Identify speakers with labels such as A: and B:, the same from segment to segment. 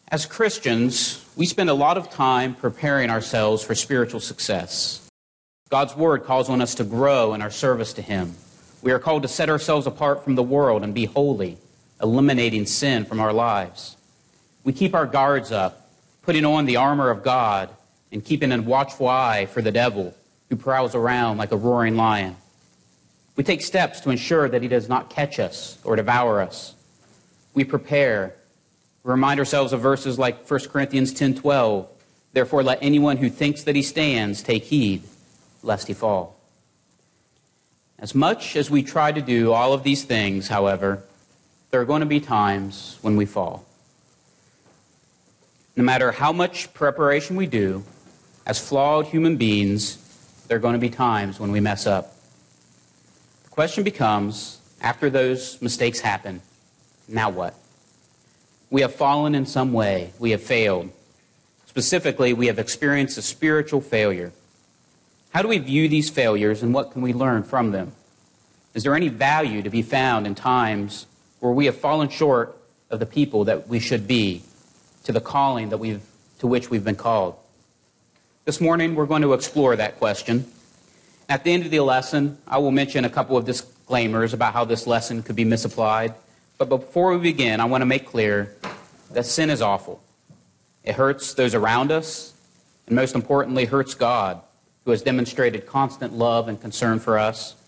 A: As Christians, we spend a lot of time preparing ourselves for spiritual success. God's Word calls on us to grow in our service to Him. We are called to set ourselves apart from the world and be holy, eliminating sin from our lives. We keep our guards up, putting on the armor of God and keeping a watchful eye for the devil who prowls around like a roaring lion. We take steps to ensure that he does not catch us or devour us. We prepare. We remind ourselves of verses like 1 Corinthians 10:12. Therefore, let anyone who thinks that he stands take heed, lest he fall. As much as we try to do all of these things, however, there are going to be times when we fall. No matter how much preparation we do, as flawed human beings, there are going to be times when we mess up. The question becomes, after those mistakes happen, now what? We have fallen in some way. We have failed. Specifically, we have experienced a spiritual failure. How do we view these failures and what can we learn from them? Is there any value to be found in times where we have fallen short of the people that we should be, to the calling to which we've been called? This morning, we're going to explore that question. At the end of the lesson, I will mention a couple of disclaimers about how this lesson could be misapplied. But before we begin, I want to make clear that sin is awful. It hurts those around us, and most importantly, hurts God, who has demonstrated constant love and concern for us.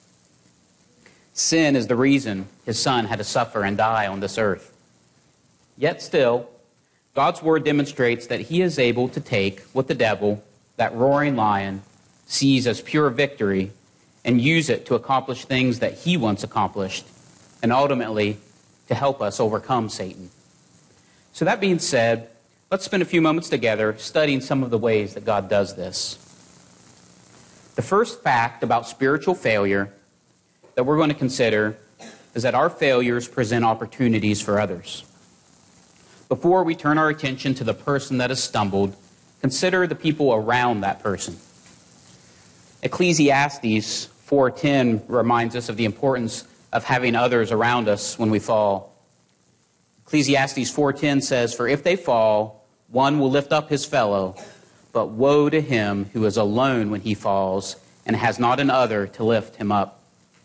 A: Sin is the reason His Son had to suffer and die on this earth. Yet still, God's Word demonstrates that He is able to take what the devil, that roaring lion, sees as pure victory and use it to accomplish things that He once accomplished, and ultimately to help us overcome Satan. So that being said, let's spend a few moments together studying some of the ways that God does this. The first fact about spiritual failure that we're going to consider is that our failures present opportunities for others. Before we turn our attention to the person that has stumbled, consider the people around that person. Ecclesiastes 4:10 reminds us of the importance of having others around us when we fall. Ecclesiastes 4:10 says, "For if they fall, one will lift up his fellow, but woe to him who is alone when he falls and has not another to lift him up."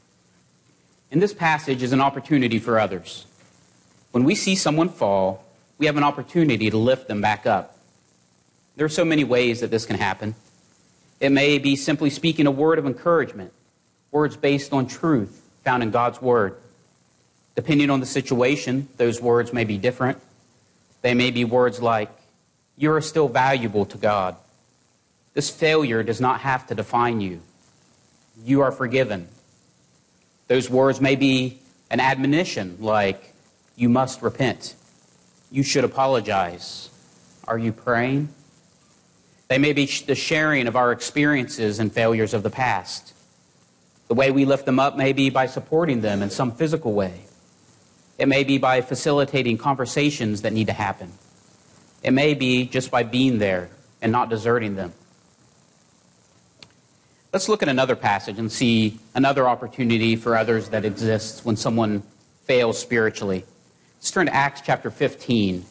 A: In this passage is an opportunity for others. When we see someone fall, we have an opportunity to lift them back up. There are so many ways that this can happen. It may be simply speaking a word of encouragement, words based on truth found in God's Word. Depending on the situation, those words may be different. They may be words like, "You are still valuable to God. This failure does not have to define you. You are forgiven." Those words may be an admonition like, "You must repent. You should apologize. Are you praying?" They may be the sharing of our experiences and failures of the past. The way we lift them up may be by supporting them in some physical way. It may be by facilitating conversations that need to happen. It may be just by being there and not deserting them. Let's look at another passage and see another opportunity for others that exists when someone fails spiritually. Let's turn to Acts chapter 15.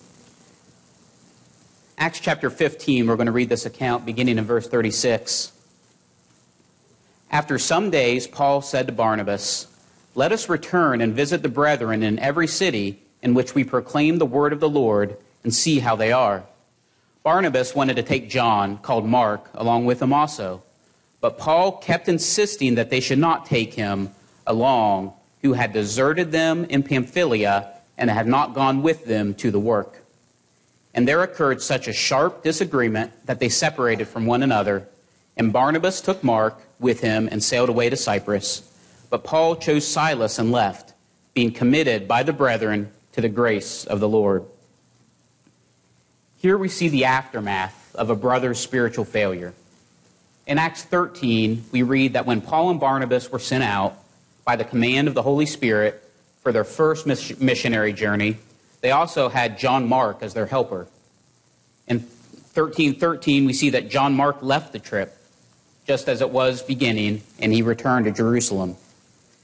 A: Acts chapter 15, we're going to read this account beginning in verse 36. After some days, Paul said to Barnabas, "Let us return and visit the brethren in every city in which we proclaim the word of the Lord and see how they are." Barnabas wanted to take John, called Mark, along with him also. But Paul kept insisting that they should not take him along, who had deserted them in Pamphylia and had not gone with them to the work. And there occurred such a sharp disagreement that they separated from one another. And Barnabas took Mark with him and sailed away to Cyprus. But Paul chose Silas and left, being committed by the brethren to the grace of the Lord. Here we see the aftermath of a brother's spiritual failure. In Acts 13, we read that when Paul and Barnabas were sent out by the command of the Holy Spirit for their first missionary journey, they also had John Mark as their helper. In 13:13, we see that John Mark left the trip, just as it was beginning, and he returned to Jerusalem.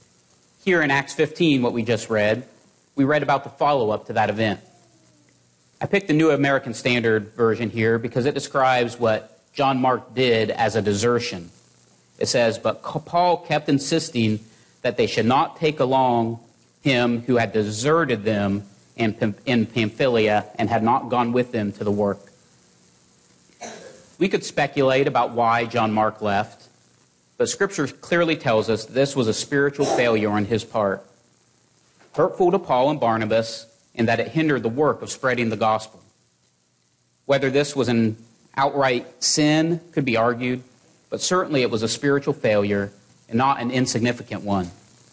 A: Here in Acts 15, what we just read, we read about the follow-up to that event. I picked the New American Standard Version here because it describes what John Mark did as a desertion. It says, "But Paul kept insisting that they should not take along him who had deserted them in Pamphylia and had not gone with them to the work." We could speculate about why John Mark left, but Scripture clearly tells us this was a spiritual failure on his part, hurtful to Paul and Barnabas, in that it hindered the work of spreading the gospel. Whether this was an outright sin could be argued, but certainly it was a spiritual failure and not an insignificant one.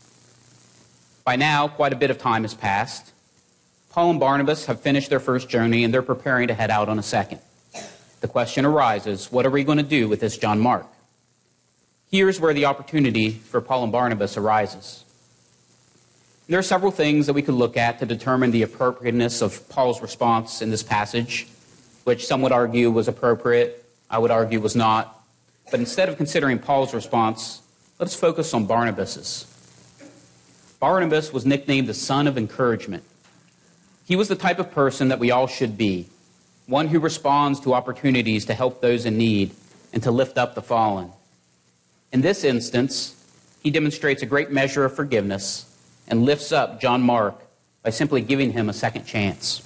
A: By now, quite a bit of time has passed. Paul and Barnabas have finished their first journey, and they're preparing to head out on a second. The question arises, what are we going to do with this John Mark? Here's where the opportunity for Paul and Barnabas arises. There are several things that we could look at to determine the appropriateness of Paul's response in this passage, which some would argue was appropriate, I would argue was not. But instead of considering Paul's response, let's focus on Barnabas's. Barnabas was nicknamed the son of encouragement. He was the type of person that we all should be, one who responds to opportunities to help those in need and to lift up the fallen. In this instance, he demonstrates a great measure of forgiveness and lifts up John Mark by simply giving him a second chance.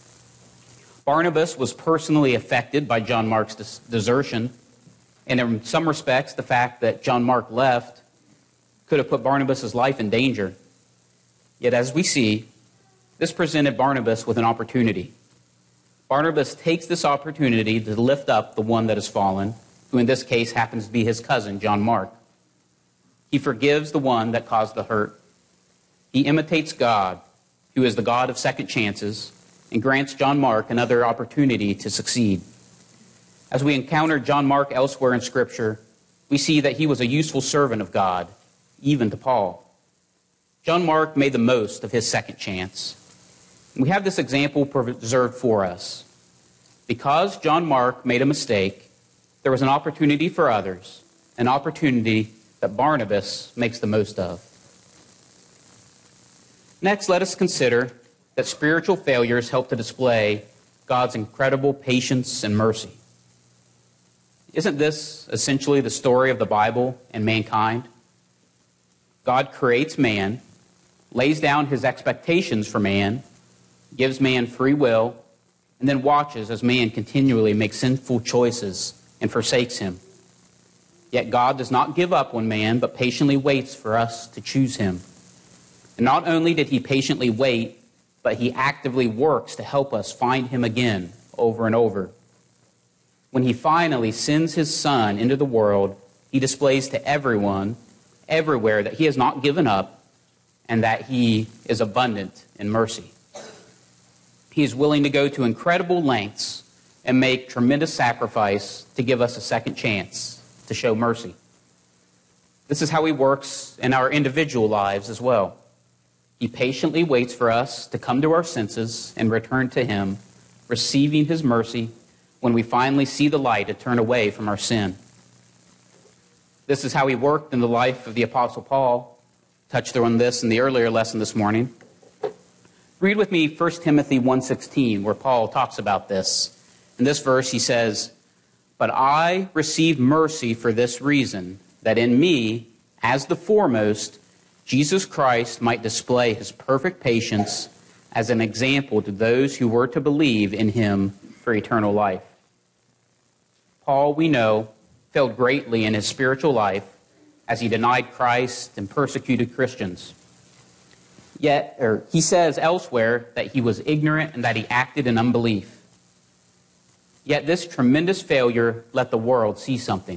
A: Barnabas was personally affected by John Mark's desertion, and in some respects, the fact that John Mark left could have put Barnabas' life in danger. Yet as we see, this presented Barnabas with an opportunity. Barnabas takes this opportunity to lift up the one that has fallen, who in this case happens to be his cousin, John Mark. He forgives the one that caused the hurt. He imitates God, who is the God of second chances, and grants John Mark another opportunity to succeed. As we encounter John Mark elsewhere in Scripture, we see that he was a useful servant of God, even to Paul. John Mark made the most of his second chance. We have this example preserved for us. Because John Mark made a mistake, there was an opportunity for others, an opportunity that Barnabas makes the most of. Next, let us consider that spiritual failures help to display God's incredible patience and mercy. Isn't this essentially the story of the Bible and mankind? God creates man, lays down his expectations for man, gives man free will, and then watches as man continually makes sinful choices and forsakes him. Yet God does not give up on man, but patiently waits for us to choose him. And not only did he patiently wait, but he actively works to help us find him again over and over. When he finally sends his Son into the world, he displays to everyone, everywhere, that he has not given up and that he is abundant in mercy. He is willing to go to incredible lengths and make tremendous sacrifice to give us a second chance to show mercy. This is how he works in our individual lives as well. He patiently waits for us to come to our senses and return to him, receiving his mercy when we finally see the light and turn away from our sin. This is how he worked in the life of the Apostle Paul. Touched on this in the earlier lesson this morning. Read with me 1 Timothy 1:16, where Paul talks about this. In this verse he says, "But I received mercy for this reason, that in me, as the foremost, Jesus Christ might display his perfect patience as an example to those who were to believe in him for eternal life." Paul, we know, failed greatly in his spiritual life as he denied Christ and persecuted Christians. Yet, he says elsewhere that he was ignorant and that he acted in unbelief. Yet this tremendous failure let the world see something.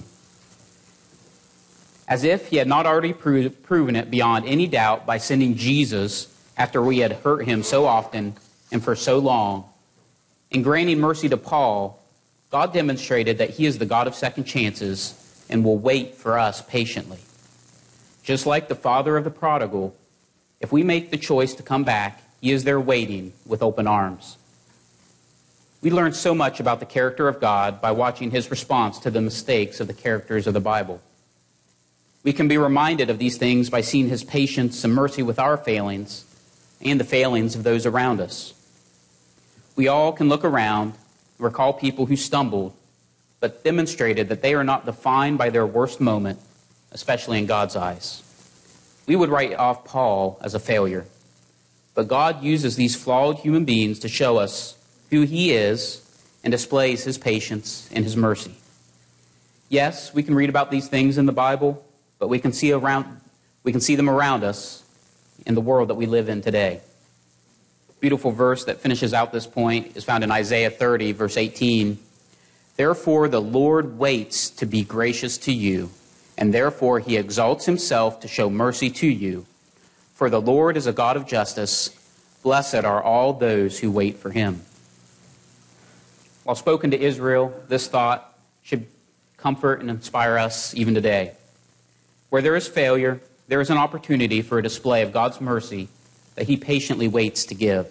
A: As if he had not already proven it beyond any doubt by sending Jesus after we had hurt him so often and for so long. In granting mercy to Paul, God demonstrated that he is the God of second chances and will wait for us patiently. Just like the father of the prodigal, if we make the choice to come back, he is there waiting with open arms. We learn so much about the character of God by watching his response to the mistakes of the characters of the Bible. We can be reminded of these things by seeing his patience and mercy with our failings and the failings of those around us. We all can look around and recall people who stumbled, but demonstrated that they are not defined by their worst moment, especially in God's eyes. We would write off Paul as a failure, but God uses these flawed human beings to show us who he is and displays his patience and his mercy. Yes, we can read about these things in the Bible, but we can see them around us in the world that we live in today. Beautiful verse that finishes out this point is found in Isaiah 30, verse 18. Therefore the Lord waits to be gracious to you, and therefore he exalts himself to show mercy to you. For the Lord is a God of justice. Blessed are all those who wait for him. While spoken to Israel, this thought should comfort and inspire us even today. Where there is failure, there is an opportunity for a display of God's mercy that he patiently waits to give.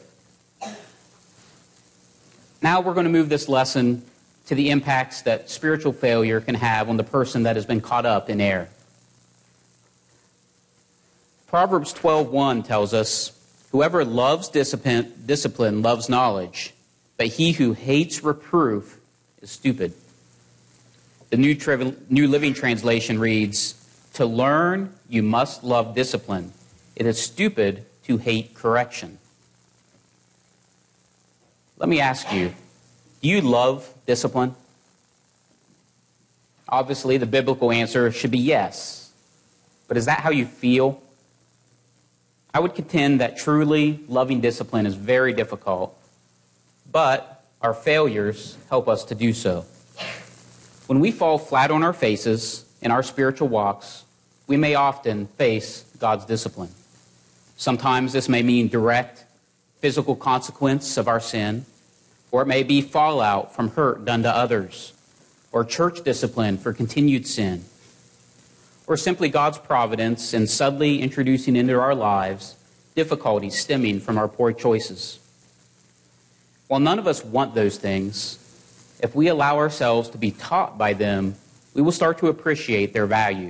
A: Now we're going to move this lesson to the impacts that spiritual failure can have on the person that has been caught up in error. Proverbs 12:1 tells us, whoever loves discipline loves knowledge, but he who hates reproof is stupid. The New Living Translation reads, to learn, you must love discipline. It is stupid to hate correction. Let me ask you, do you love discipline? Obviously, the biblical answer should be yes. But is that how you feel? I would contend that truly loving discipline is very difficult, but our failures help us to do so. When we fall flat on our faces in our spiritual walks, we may often face God's discipline. Sometimes this may mean direct physical consequence of our sin, or it may be fallout from hurt done to others, or church discipline for continued sin, or simply God's providence in subtly introducing into our lives difficulties stemming from our poor choices. While none of us want those things, if we allow ourselves to be taught by them, we will start to appreciate their value.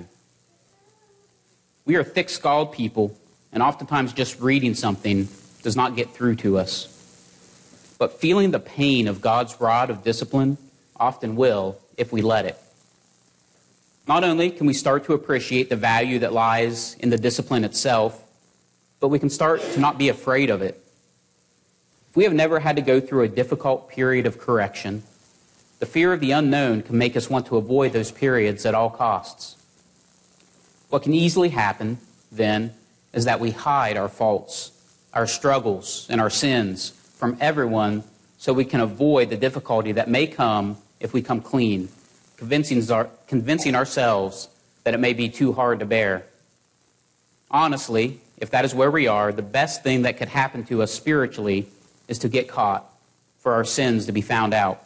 A: We are thick-skulled people, and oftentimes just reading something does not get through to us. But feeling the pain of God's rod of discipline often will if we let it. Not only can we start to appreciate the value that lies in the discipline itself, but we can start to not be afraid of it. If we have never had to go through a difficult period of correction, the fear of the unknown can make us want to avoid those periods at all costs. What can easily happen, then, is that we hide our faults, our struggles, and our sins from everyone so we can avoid the difficulty that may come if we come clean, convincing ourselves that it may be too hard to bear. Honestly, if that is where we are, the best thing that could happen to us spiritually is to get caught, for our sins to be found out.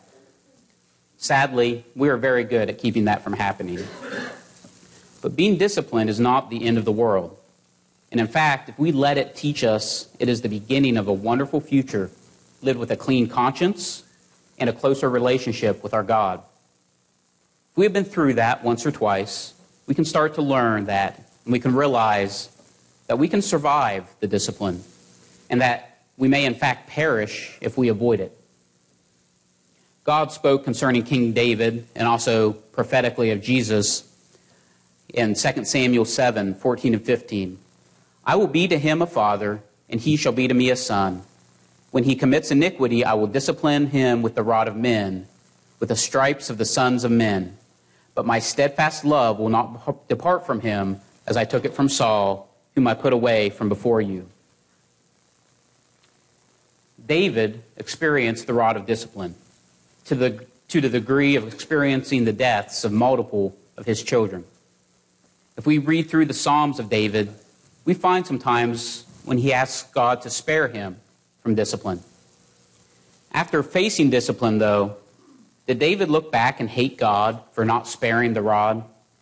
A: Sadly, we are very good at keeping that from happening. But being disciplined is not the end of the world. And in fact, if we let it teach us, it is the beginning of a wonderful future lived with a clean conscience and a closer relationship with our God. If we have been through that once or twice, we can start to learn that, and we can realize that we can survive the discipline, and that we may in fact perish if we avoid it. God spoke concerning King David and also prophetically of Jesus in 2 Samuel 7, 14 and 15. I will be to him a father, and he shall be to me a son. When he commits iniquity, I will discipline him with the rod of men, with the stripes of the sons of men. But my steadfast love will not depart from him, as I took it from Saul, whom I put away from before you. David experienced the rod of discipline to the degree of experiencing the deaths of multiple of his children. If we read through the Psalms of David, we find sometimes when he asks God to spare him from discipline. After facing discipline, though, did David look back and hate God for not sparing the rod?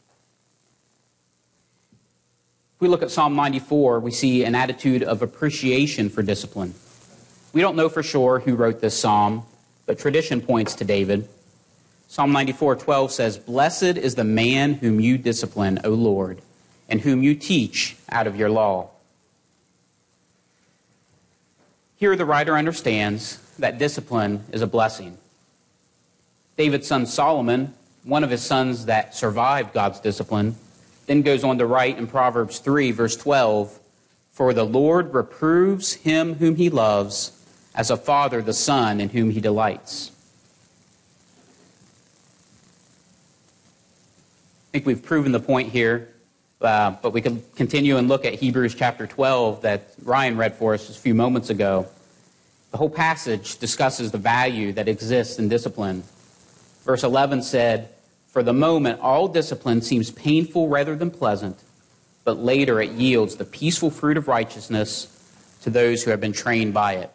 A: If we look at Psalm 94, we see an attitude of appreciation for discipline. We don't know for sure who wrote this psalm, but tradition points to David. Psalm 94:12 says, "Blessed is the man whom you discipline, O Lord, and whom you teach out of your law." Here the writer understands that discipline is a blessing. David's son Solomon, one of his sons that survived God's discipline, then goes on to write in Proverbs 3, verse 12, "For the Lord reproves him whom he loves, as a father the son in whom he delights." I think we've proven the point here, but we can continue and look at Hebrews chapter 12 that Ryan read for us a few moments ago. The whole passage discusses the value that exists in discipline. Verse 11 said, "For the moment, all discipline seems painful rather than pleasant, but later it yields the peaceful fruit of righteousness to those who have been trained by it."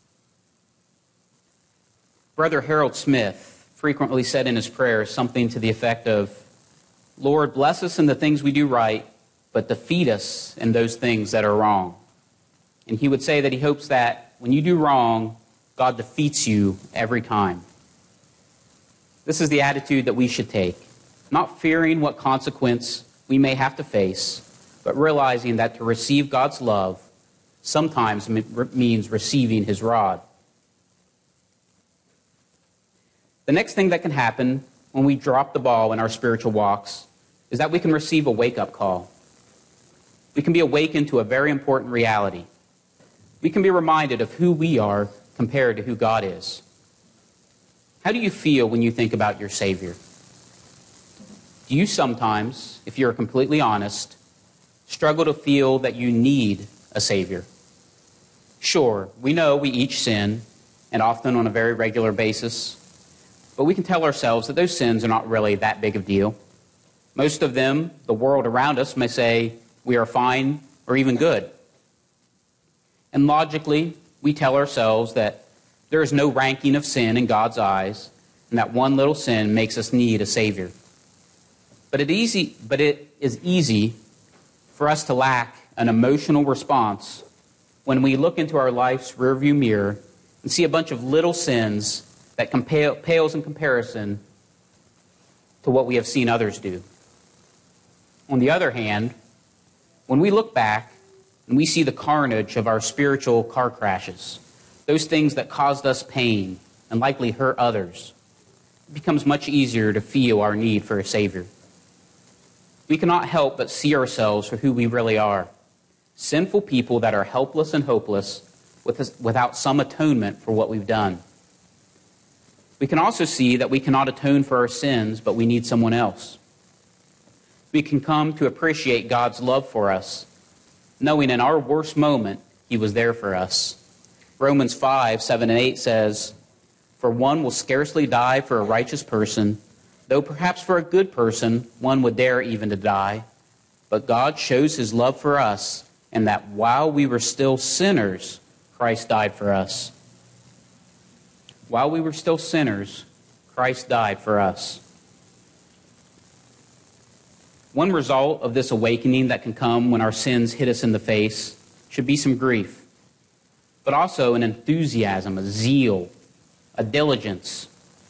A: Brother Harold Smith frequently said in his prayers something to the effect of, "Lord, bless us in the things we do right, but defeat us in those things that are wrong." And he would say that he hopes that when you do wrong, God defeats you every time. This is the attitude that we should take, not fearing what consequence we may have to face, but realizing that to receive God's love sometimes means receiving his rod. The next thing that can happen when we drop the ball in our spiritual walks is that we can receive a wake-up call. We can be awakened to a very important reality. We can be reminded of who we are compared to who God is. How do you feel when you think about your Savior? Do you sometimes, if you're completely honest, struggle to feel that you need a Savior? Sure, we know we each sin, and often on a very regular basis, but we can tell ourselves that those sins are not really that big of a deal. Most of them, the world around us may say we are fine or even good. And logically, we tell ourselves that there is no ranking of sin in God's eyes, and that one little sin makes us need a Savior. But it is easy for us to lack an emotional response when we look into our life's rearview mirror and see a bunch of little sins that pales in comparison to what we have seen others do. On the other hand, when we look back and we see the carnage of our spiritual car crashes, those things that caused us pain and likely hurt others, it becomes much easier to feel our need for a Savior. We cannot help but see ourselves for who we really are, sinful people that are helpless and hopeless without some atonement for what we've done. We can also see that we cannot atone for our sins, but we need someone else. We can come to appreciate God's love for us, knowing in our worst moment, He was there for us. Romans 5, 7 and 8 says, "For one will scarcely die for a righteous person, though perhaps for a good person one would dare even to die. But God shows His love for us, in that while we were still sinners, Christ died for us." While we were still sinners, Christ died for us. One result of this awakening that can come when our sins hit us in the face should be some grief, but also an enthusiasm, a zeal, a diligence.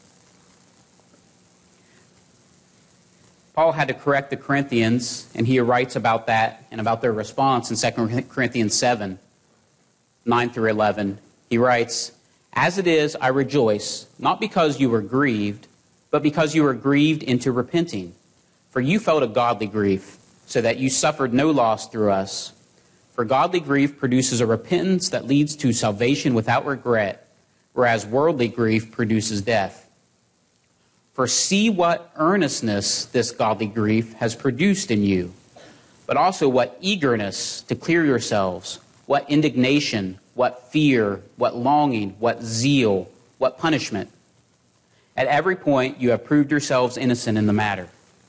A: Paul had to correct the Corinthians, and he writes about that and about their response in 2 Corinthians 7, 9 through 11. He writes, "As it is, I rejoice, not because you were grieved, but because you were grieved into repenting. For you felt a godly grief, so that you suffered no loss through us. For godly grief produces a repentance that leads to salvation without regret, whereas worldly grief produces death. For see what earnestness this godly grief has produced in you, but also what eagerness to clear yourselves, what indignation, what fear, what longing, what zeal, what punishment. At every point you have proved yourselves innocent in the matter."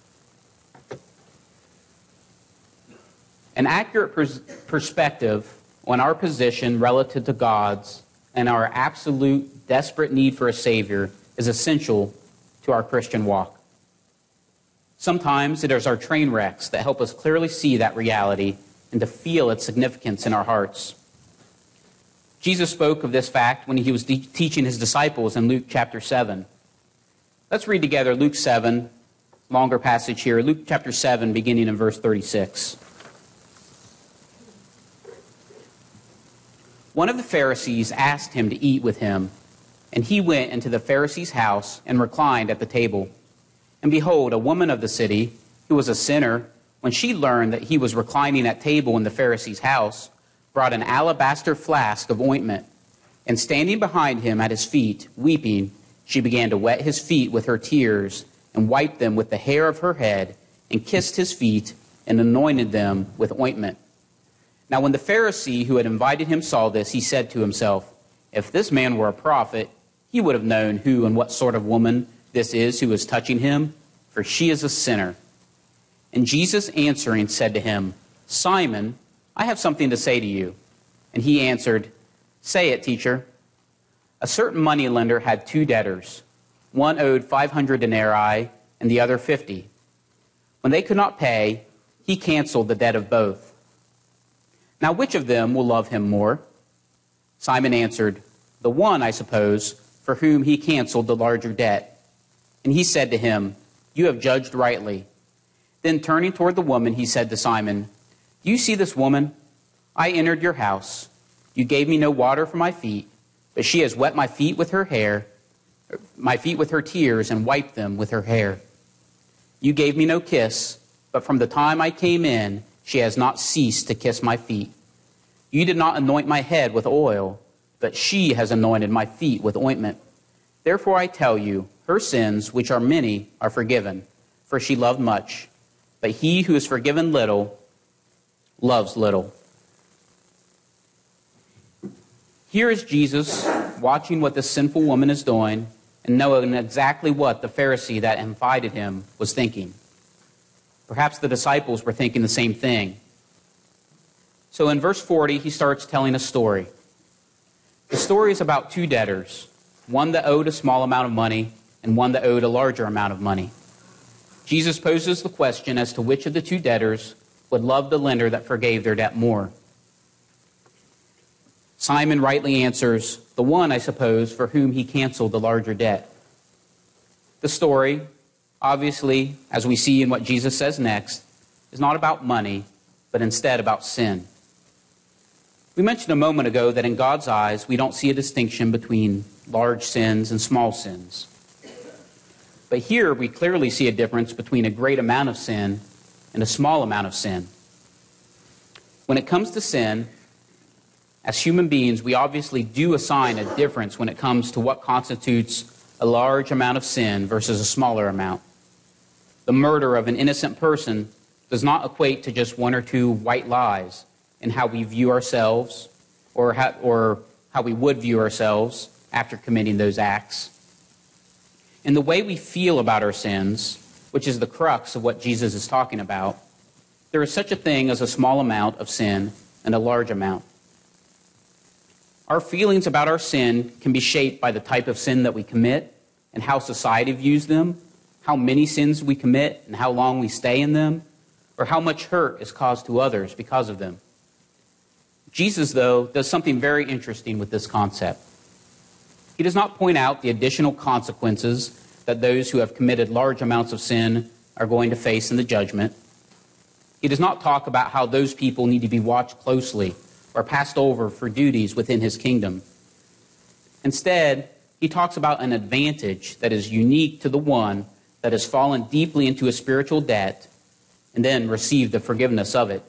A: An accurate perspective on our position relative to God's and our absolute desperate need for a Savior is essential to our Christian walk. Sometimes it is our train wrecks that help us clearly see that reality and to feel its significance in our hearts. Jesus spoke of this fact when he was teaching his disciples in Luke chapter 7. Let's read together Luke 7, longer passage here, Luke chapter 7, beginning in verse 36. One of the Pharisees asked him to eat with him, and he went into the Pharisee's house and reclined at the table. And behold, a woman of the city, who was a sinner, when she learned that he was reclining at table in the Pharisee's house, brought an alabaster flask of ointment, and standing behind him at his feet, weeping, she began to wet his feet with her tears, and wiped them with the hair of her head, and kissed his feet, and anointed them with ointment. Now when the Pharisee who had invited him saw this, he said to himself, if this man were a prophet, he would have known who and what sort of woman this is who is touching him, for she is a sinner. And Jesus answering said to him, Simon, I have something to say to you. And he answered, say it, teacher. A certain moneylender had 2 debtors. One owed 500 denarii and the other 50. When they could not pay, he canceled the debt of both. Now which of them will love him more? Simon answered, the one, I suppose, for whom he canceled the larger debt. And he said to him, you have judged rightly. Then turning toward the woman, he said to Simon, do you see this woman? I entered your house. You gave me no water for my feet, but she has wet my feet with her tears, and wiped them with her hair. You gave me no kiss, but from the time I came in, she has not ceased to kiss my feet. You did not anoint my head with oil, but she has anointed my feet with ointment. Therefore I tell you, her sins, which are many, are forgiven, for she loved much. But he who is forgiven little, loves little. Here is Jesus watching what this sinful woman is doing and knowing exactly what the Pharisee that invited him was thinking. Perhaps the disciples were thinking the same thing. So in verse 40, he starts telling a story. The story is about 2 debtors, one that owed a small amount of money and one that owed a larger amount of money. Jesus poses the question as to which of the 2 debtors would love the lender that forgave their debt more. Simon rightly answers, the one, I suppose, for whom he canceled the larger debt. The story, obviously, as we see in what Jesus says next, is not about money, but instead about sin. We mentioned a moment ago that in God's eyes, we don't see a distinction between large sins and small sins. But here, we clearly see a difference between a great amount of sin and a small amount of sin. When it comes to sin, as human beings, we obviously do assign a difference when it comes to what constitutes a large amount of sin versus a smaller amount. The murder of an innocent person does not equate to just 1 or 2 white lies in how we view ourselves or how we would view ourselves after committing those acts. In the way we feel about our sins, which is the crux of what Jesus is talking about, there is such a thing as a small amount of sin and a large amount. Our feelings about our sin can be shaped by the type of sin that we commit and how society views them, how many sins we commit and how long we stay in them, or how much hurt is caused to others because of them. Jesus, though, does something very interesting with this concept. He does not point out the additional consequences that those who have committed large amounts of sin are going to face in the judgment. He does not talk about how those people need to be watched closely or passed over for duties within his kingdom. Instead, he talks about an advantage that is unique to the one that has fallen deeply into a spiritual debt and then received the forgiveness of it.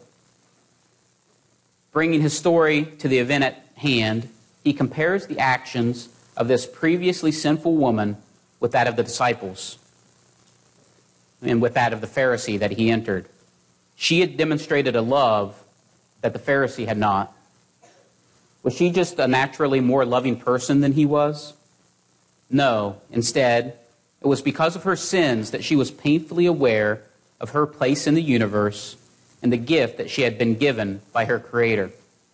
A: Bringing his story to the event at hand, he compares the actions of this previously sinful woman with that of the disciples and with that of the Pharisee that he entered. She had demonstrated a love that the Pharisee had not. Was she just a naturally more loving person than he was? No. Instead, it was because of her sins that she was painfully aware of her place in the universe and the gift that she had been given by her Creator.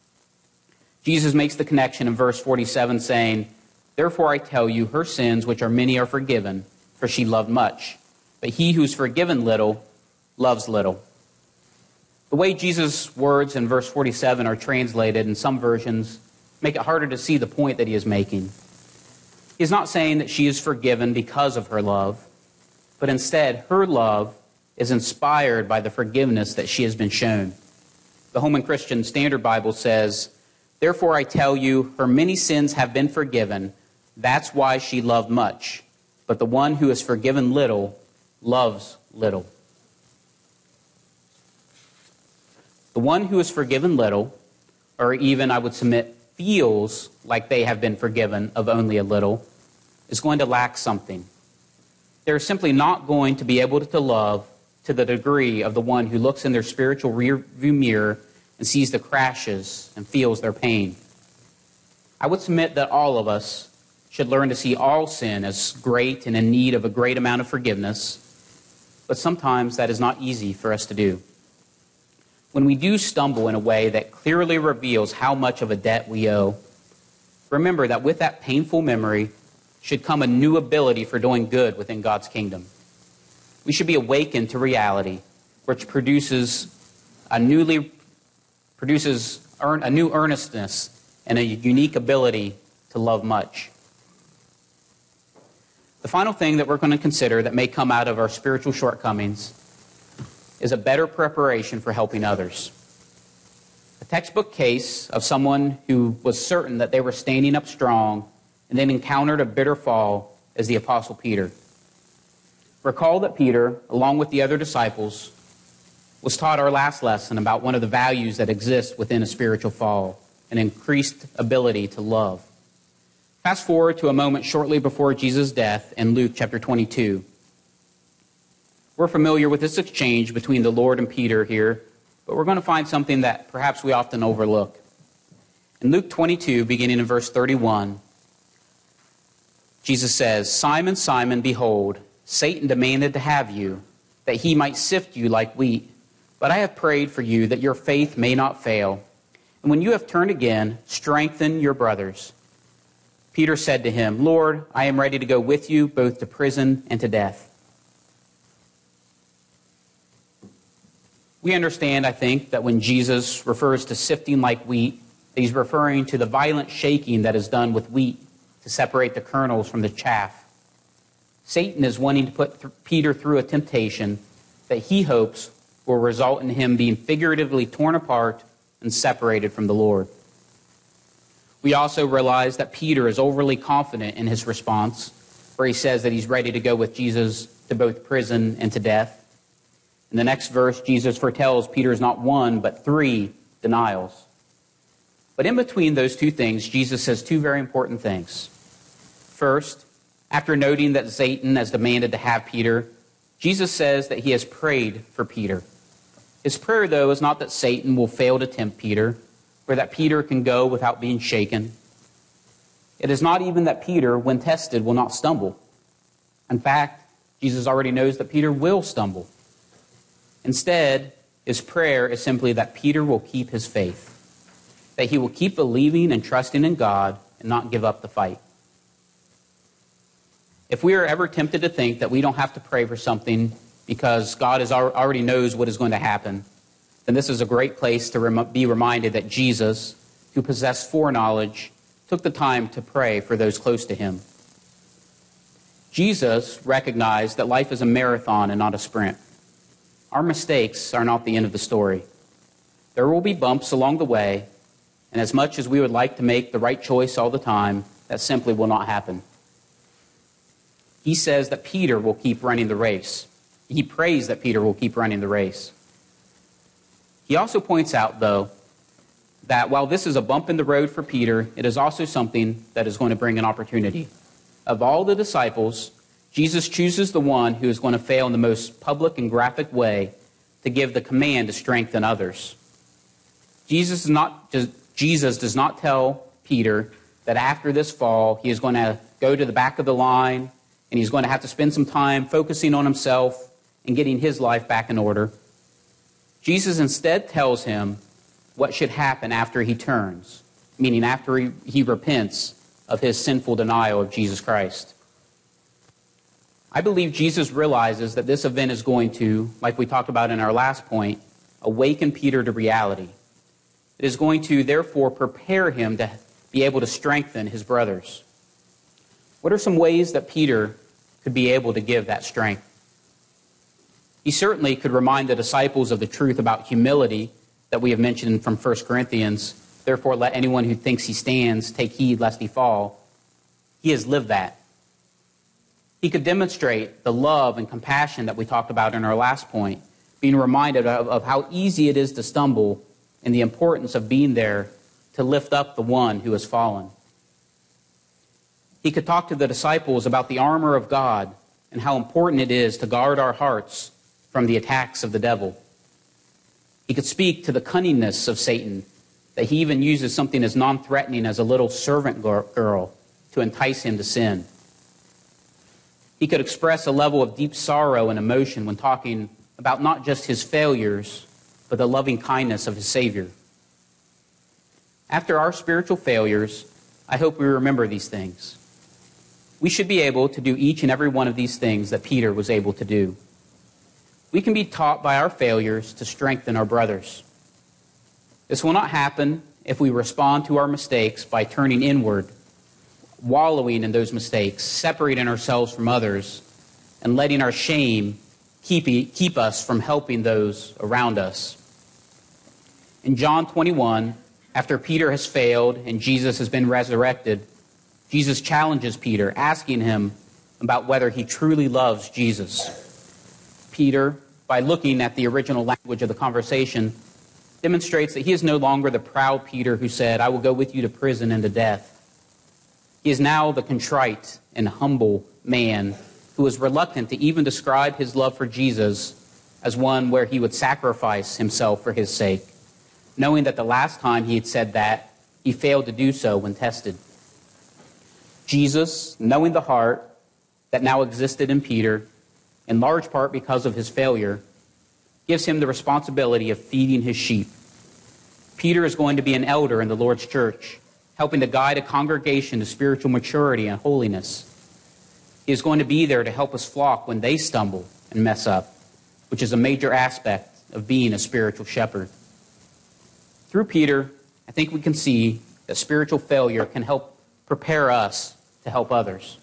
A: Jesus makes the connection in verse 47 saying, therefore I tell you, her sins, which are many, are forgiven, for she loved much. But he who is forgiven little, loves little. The way Jesus' words in verse 47 are translated in some versions make it harder to see the point that he is making. He is not saying that she is forgiven because of her love, but instead her love is inspired by the forgiveness that she has been shown. The Holman Christian Standard Bible says, Therefore I tell you, her many sins have been forgiven. That's why she loved much. But the one who is forgiven little loves little. The one who is forgiven little, or even, I would submit, feels like they have been forgiven of only a little, is going to lack something. They're simply not going to be able to love to the degree of the one who looks in their spiritual rearview mirror and sees the crashes and feels their pain. I would submit that all of us should learn to see all sin as great and in need of a great amount of forgiveness, but sometimes that is not easy for us to do. When we do stumble in a way that clearly reveals how much of a debt we owe, remember that with that painful memory should come a new ability for doing good within God's kingdom. We should be awakened to reality, which produces a new earnestness and a unique ability to love much. The final thing that we're going to consider that may come out of our spiritual shortcomings is a better preparation for helping others. A textbook case of someone who was certain that they were standing up strong and then encountered a bitter fall is the Apostle Peter. Recall that Peter, along with the other disciples, was taught our last lesson about one of the values that exists within a spiritual fall, an increased ability to love. Fast forward to a moment shortly before Jesus' death in Luke chapter 22. We're familiar with this exchange between the Lord and Peter here, but we're going to find something that perhaps we often overlook. In Luke 22, beginning in verse 31, Jesus says, "Simon, Simon, behold, Satan demanded to have you, that he might sift you like wheat. But I have prayed for you that your faith may not fail. And when you have turned again, strengthen your brothers." Peter said to him, "Lord, I am ready to go with you both to prison and to death." We understand, I think, that when Jesus refers to sifting like wheat, that he's referring to the violent shaking that is done with wheat to separate the kernels from the chaff. Satan is wanting to put Peter through a temptation that he hopes will result in him being figuratively torn apart and separated from the Lord. We also realize that Peter is overly confident in his response, where he says that he's ready to go with Jesus to both prison and to death. In the next verse, Jesus foretells Peter's not one, but 3 denials. But in between those two things, Jesus says 2 very important things. First, after noting that Satan has demanded to have Peter, Jesus says that he has prayed for Peter. His prayer, though, is not that Satan will fail to tempt Peter, or that Peter can go without being shaken. It is not even that Peter, when tested, will not stumble. In fact, Jesus already knows that Peter will stumble. Instead, his prayer is simply that Peter will keep his faith, that he will keep believing and trusting in God and not give up the fight. If we are ever tempted to think that we don't have to pray for something because God already knows what is going to happen, then this is a great place to be reminded that Jesus, who possessed foreknowledge, took the time to pray for those close to him. Jesus recognized that life is a marathon and not a sprint. Our mistakes are not the end of the story. There will be bumps along the way, and as much as we would like to make the right choice all the time, that simply will not happen. He says that Peter will keep running the race. He prays that Peter will keep running the race. He also points out, though, that while this is a bump in the road for Peter, it is also something that is going to bring an opportunity. Of all the disciples, Jesus chooses the one who is going to fail in the most public and graphic way to give the command to strengthen others. Jesus does not tell Peter that after this fall, he is going to go to the back of the line and he's going to have to spend some time focusing on himself and getting his life back in order. Jesus instead tells him what should happen after he turns, meaning after he repents of his sinful denial of Jesus Christ. I believe Jesus realizes that this event is going to, like we talked about in our last point, awaken Peter to reality. It is going to, therefore, prepare him to be able to strengthen his brothers. What are some ways that Peter could be able to give that strength? He certainly could remind the disciples of the truth about humility that we have mentioned from 1 Corinthians, Therefore, let anyone who thinks he stands take heed lest he fall. He has lived that. He could demonstrate the love and compassion that we talked about in our last point, being reminded of how easy it is to stumble and the importance of being there to lift up the one who has fallen. He could talk to the disciples about the armor of God and how important it is to guard our hearts from the attacks of the devil. He could speak to the cunningness of Satan, that he even uses something as non-threatening as a little servant girl to entice him to sin. He could express a level of deep sorrow and emotion when talking about not just his failures, but the loving kindness of his Savior. After our spiritual failures, I hope we remember these things. We should be able to do each and every one of these things that Peter was able to do. We can be taught by our failures to strengthen our brothers. This will not happen if we respond to our mistakes by turning inward, wallowing in those mistakes, separating ourselves from others, and letting our shame keep us from helping those around us. In John 21, after Peter has failed and Jesus has been resurrected, Jesus challenges Peter, asking him about whether he truly loves Jesus. Peter, by looking at the original language of the conversation, demonstrates that he is no longer the proud Peter who said, "I will go with you to prison and to death." He is now the contrite and humble man who is reluctant to even describe his love for Jesus as one where he would sacrifice himself for his sake, knowing that the last time he had said that, he failed to do so when tested. Jesus, knowing the heart that now existed in Peter, in large part because of his failure, gives him the responsibility of feeding his sheep. Peter is going to be an elder in the Lord's church, helping to guide a congregation to spiritual maturity and holiness. He is going to be there to help his flock when they stumble and mess up, which is a major aspect of being a spiritual shepherd. Through Peter, I think we can see that spiritual failure can help prepare us to help others.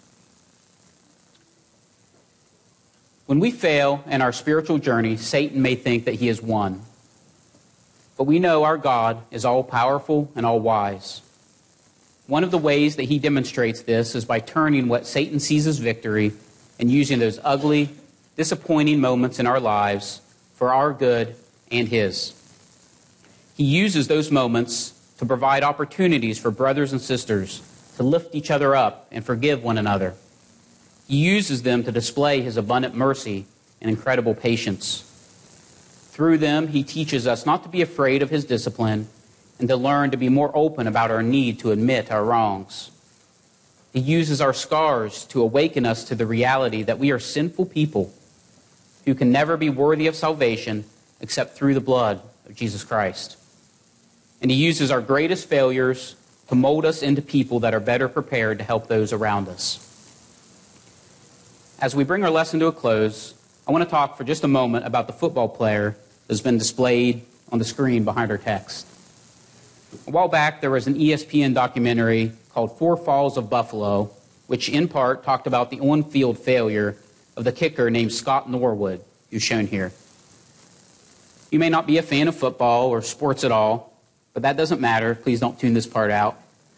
A: When we fail in our spiritual journey, Satan may think that he has won. But we know our God is all-powerful and all-wise. One of the ways that he demonstrates this is by turning what Satan sees as victory and using those ugly, disappointing moments in our lives for our good and his. He uses those moments to provide opportunities for brothers and sisters to lift each other up and forgive one another. He uses them to display his abundant mercy and incredible patience. Through them, he teaches us not to be afraid of his discipline and to learn to be more open about our need to admit our wrongs. He uses our scars to awaken us to the reality that we are sinful people who can never be worthy of salvation except through the blood of Jesus Christ. And he uses our greatest failures to mold us into people that are better prepared to help those around us. As we bring our lesson to a close, I want to talk for just a moment about the football player that's been displayed on the screen behind our text. A while back, there was an ESPN documentary called Four Falls of Buffalo, which in part talked about the on-field failure of the kicker named Scott Norwood, who's shown here. You may not be a fan of football or sports at all, but that doesn't matter. Please don't tune this part out.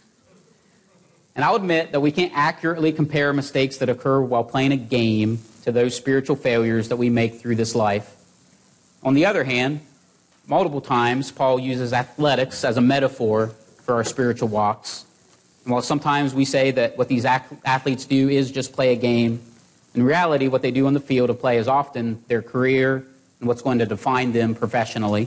A: And I'll admit that we can't accurately compare mistakes that occur while playing a game to those spiritual failures that we make through this life. On the other hand, multiple times Paul uses athletics as a metaphor for our spiritual walks. And while sometimes we say that what these athletes do is just play a game, in reality what they do on the field of play is often their career and what's going to define them professionally.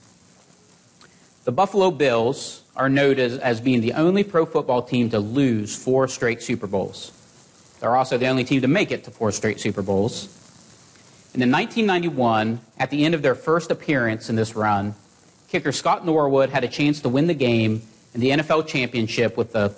A: The Buffalo Bills are noted as being the only pro football team to lose 4 straight Super Bowls. They're also the only team to make it to 4 straight Super Bowls. And in 1991, at the end of their first appearance in this run, kicker Scott Norwood had a chance to win the game in the NFL championship with a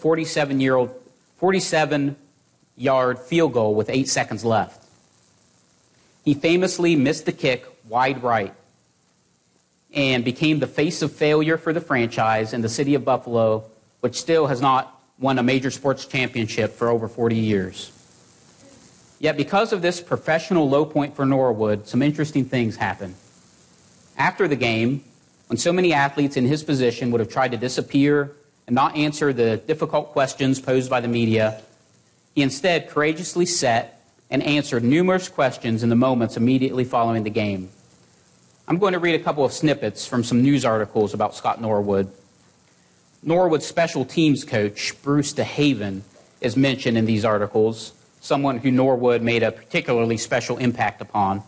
A: 47-yard field goal with 8 seconds left. He famously missed the kick wide right and became the face of failure for the franchise in the city of Buffalo, which still has not won a major sports championship for over 40 years. Yet because of this professional low point for Norwood, some interesting things happened. After the game, when so many athletes in his position would have tried to disappear and not answer the difficult questions posed by the media, he instead courageously sat and answered numerous questions in the moments immediately following the game. I'm going to read a couple of snippets from some news articles about Scott Norwood. Norwood's special teams coach, Bruce DeHaven, is mentioned in these articles, someone who Norwood made a particularly special impact upon.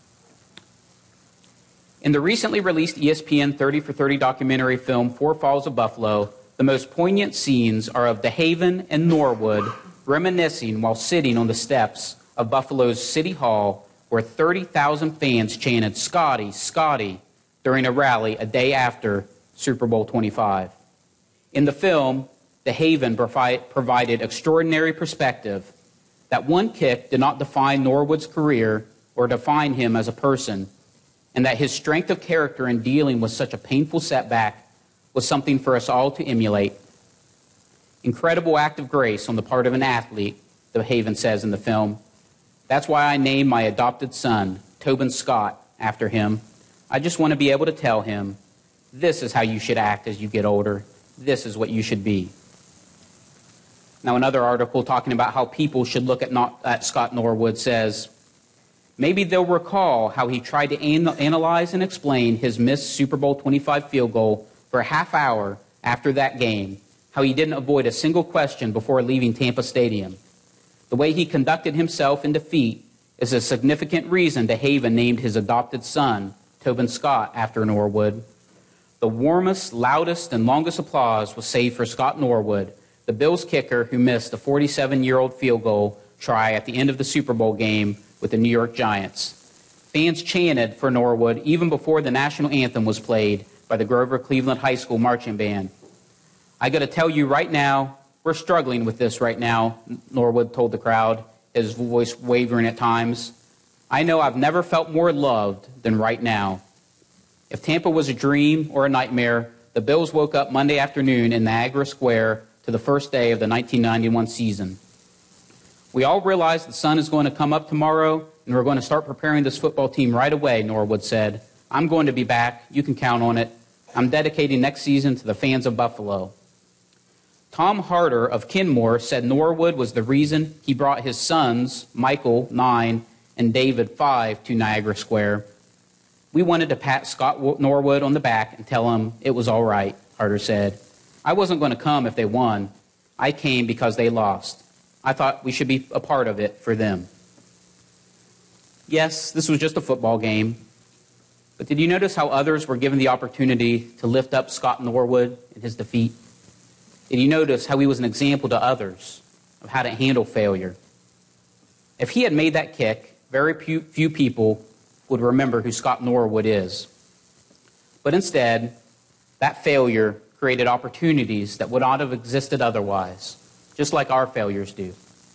A: In the recently released ESPN 30 for 30 documentary film, Four Falls of Buffalo, the most poignant scenes are of DeHaven and Norwood reminiscing while sitting on the steps of Buffalo's City Hall, where 30,000 fans chanted, "Scotty, Scotty," during a rally a day after Super Bowl 25. In the film, DeHaven provided extraordinary perspective that one kick did not define Norwood's career or define him as a person, and that his strength of character in dealing with such a painful setback was something for us all to emulate. Incredible act of grace on the part of an athlete, DeHaven says in the film. That's why I named my adopted son, Tobin Scott, after him. I just want to be able to tell him, this is how you should act as you get older. This is what you should be. Now, another article talking about how people should look at Scott Norwood says, maybe they'll recall how he tried to analyze and explain his missed Super Bowl 25 field goal for a half hour after that game, how he didn't avoid a single question before leaving Tampa Stadium. The way he conducted himself in defeat is a significant reason DeHaven named his adopted son, Tobin Scott, after Norwood. The warmest, loudest, and longest applause was saved for Scott Norwood, the Bills kicker who missed a 47-year-old field goal try at the end of the Super Bowl game with the New York Giants. Fans chanted for Norwood even before the national anthem was played by the Grover Cleveland High School marching band. I got to tell you right now, we're struggling with this right now, Norwood told the crowd, his voice wavering at times. I know I've never felt more loved than right now. If Tampa was a dream or a nightmare, the Bills woke up Monday afternoon in Niagara Square to the first day of the 1991 season. We all realize the sun is going to come up tomorrow, and we're going to start preparing this football team right away, Norwood said. I'm going to be back. You can count on it. I'm dedicating next season to the fans of Buffalo. Tom Harder of Kenmore said Norwood was the reason he brought his sons, Michael, 9, and David, 5, to Niagara Square. We wanted to pat Scott Norwood on the back and tell him it was all right, Harder said. I wasn't going to come if they won. I came because they lost. I thought we should be a part of it for them. Yes, this was just a football game. But did you notice how others were given the opportunity to lift up Scott Norwood in his defeat? Did you notice how he was an example to others of how to handle failure? If he had made that kick, very few people would remember who Scott Norwood is. But instead, that failure created opportunities that would not have existed otherwise, just like our failures do.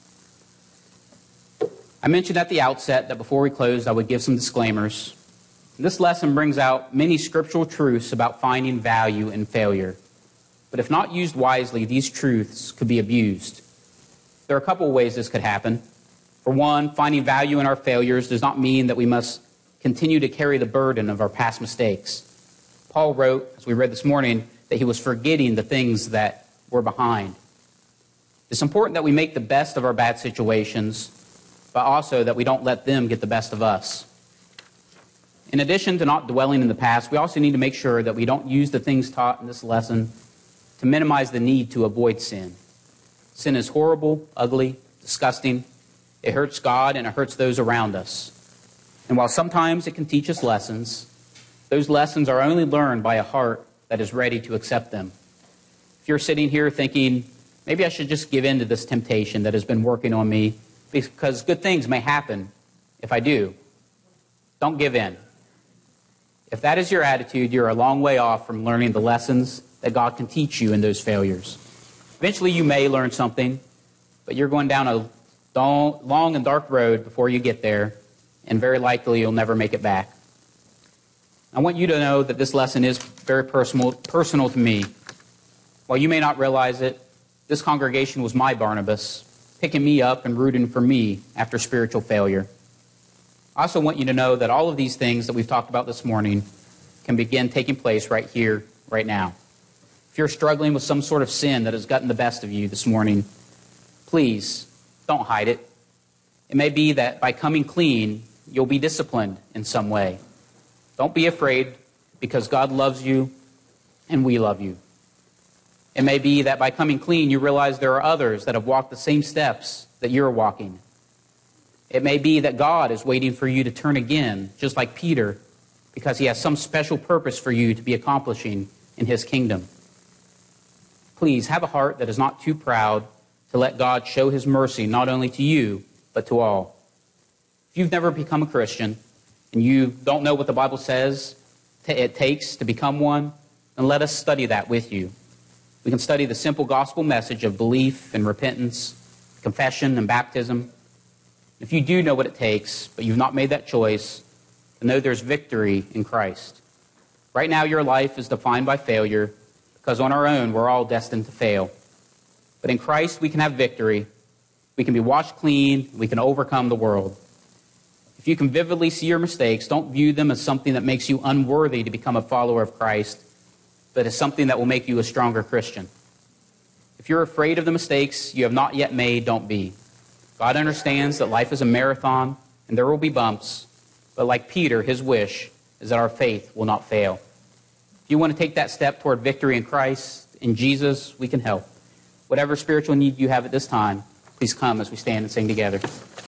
A: I mentioned at the outset that before we closed, I would give some disclaimers. This lesson brings out many scriptural truths about finding value in failure. But if not used wisely, these truths could be abused. There are a couple of ways this could happen. For one, finding value in our failures does not mean that we must continue to carry the burden of our past mistakes. Paul wrote, as we read this morning, that he was forgetting the things that were behind. It's important that we make the best of our bad situations, but also that we don't let them get the best of us. In addition to not dwelling in the past, we also need to make sure that we don't use the things taught in this lesson to minimize the need to avoid sin. Sin is horrible, ugly, disgusting. It hurts God and it hurts those around us. And while sometimes it can teach us lessons, those lessons are only learned by a heart that is ready to accept them. If you're sitting here thinking, maybe I should just give in to this temptation that has been working on me because good things may happen if I do, don't give in. If that is your attitude, you're a long way off from learning the lessons that God can teach you in those failures. Eventually you may learn something, but you're going down a long and dark road before you get there, and very likely you'll never make it back. I want you to know that this lesson is very personal to me. While you may not realize it, this congregation was my Barnabas, picking me up and rooting for me after spiritual failure. I also want you to know that all of these things that we've talked about this morning can can begin taking place right here, right now. If you're struggling with some sort of sin that has gotten the best of you this morning, please don't hide it. It may be that by coming clean, you'll be disciplined in some way. Don't be afraid, because God loves you and we love you. It may be that by coming clean, you realize there are others that have walked the same steps that you're walking. It may be that God is waiting for you to turn again, just like Peter, because he has some special purpose for you to be accomplishing in his kingdom. Please have a heart that is not too proud to let God show his mercy not only to you, but to all. If you've never become a Christian and you don't know what the Bible says it takes to become one, then let us study that with you. We can study the simple gospel message of belief and repentance, confession and baptism. If you do know what it takes, but you've not made that choice, then know there's victory in Christ. Right now, your life is defined by failure, because on our own, we're all destined to fail. But in Christ, we can have victory. We can be washed clean. We can overcome the world. If you can vividly see your mistakes, don't view them as something that makes you unworthy to become a follower of Christ, but as something that will make you a stronger Christian. If you're afraid of the mistakes you have not yet made, don't be. God understands that life is a marathon and there will be bumps, but like Peter, his wish is that our faith will not fail. If you want to take that step toward victory in Christ, in Jesus, we can help. Whatever spiritual need you have at this time, please come as we stand and sing together.